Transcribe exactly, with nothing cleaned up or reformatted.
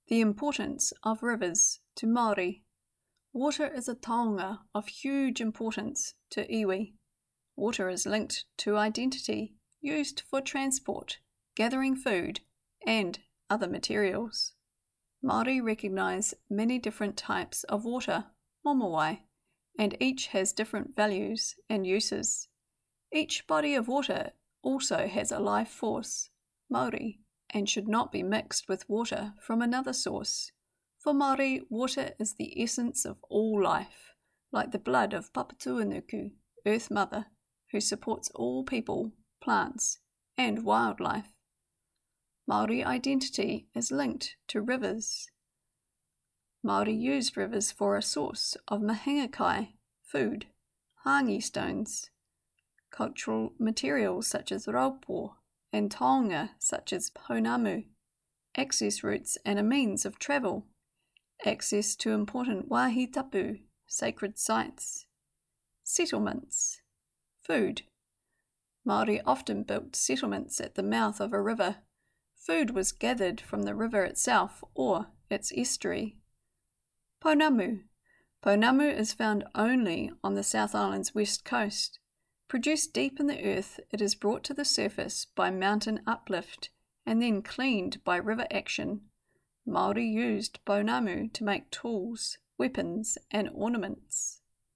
The importance of rivers to Māori. Water is a taonga of huge importance to iwi. Water is linked to identity, used for transport, gathering food, and other materials. Māori recognise many different types of water, momowai, and each has different values and uses. Each body of water also has a life force, Māori, and should not be mixed with water from another source. For Māori, water is the essence of all life, like the blood of Papatūānuku, Earth Mother, who supports all people, plants, and wildlife. Māori identity is linked to rivers. Māori used rivers for a source of mahingakai, food, hāngi stones, cultural materials such as raupo, and taonga such as pounamu, access routes and a means of travel, access to important wāhi tapu, sacred sites, settlements, food. Māori often built settlements at the mouth of a river. Food was gathered from the river itself or its estuary. Pounamu. Pounamu is found only on the South Island's west coast. Produced deep in the earth, it is brought to the surface by mountain uplift and then cleaned by river action. Māori used pounamu to make tools, weapons, and ornaments.